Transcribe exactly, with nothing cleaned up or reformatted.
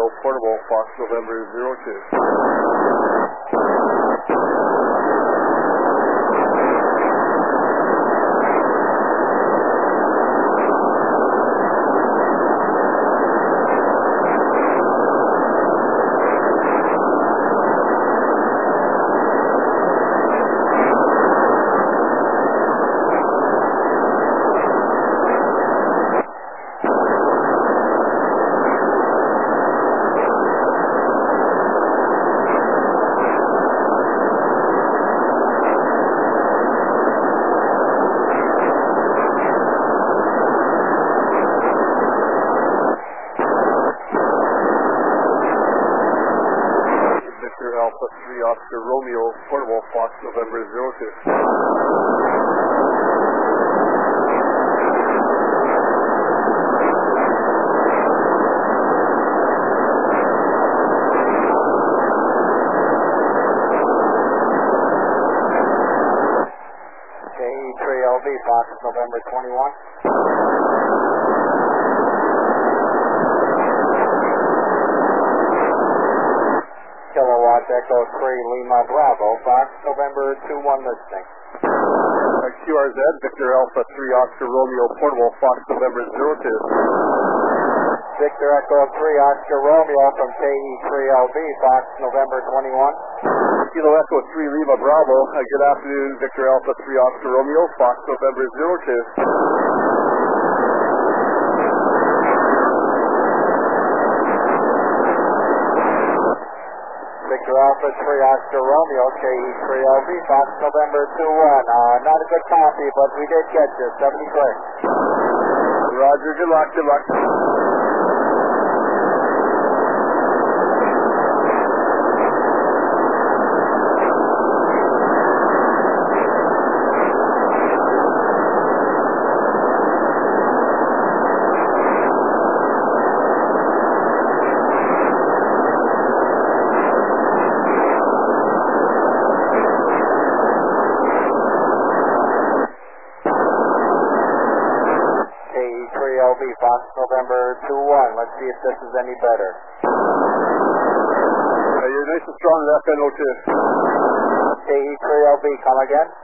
Romeo Portable Fox November zero two. Alpha three Oscar Romeo Portable Fox November zero two. K E three L V Fox November twenty-one. Kilowatt Echo three Lima Bravo, Fox November two one listening. Uh, Q R Z, Victor Alpha three Oscar Romeo Portable Fox November zero two. Victor Echo three Oscar Romeo from K E three L V, Fox November twenty-one. Kilo Echo three Lima Bravo, uh, good afternoon, Victor Alpha three Oscar Romeo, Fox November zero two. Victor Alpha three Oscar Romeo, K E three L V, Fox November two one. Uh, not a good copy, but we did get you, seventy clear. Roger, good luck, good luck. Fox November two one. Let's see if this is any better. Uh, you're nice and strong in F N O two. K E three L B, come again.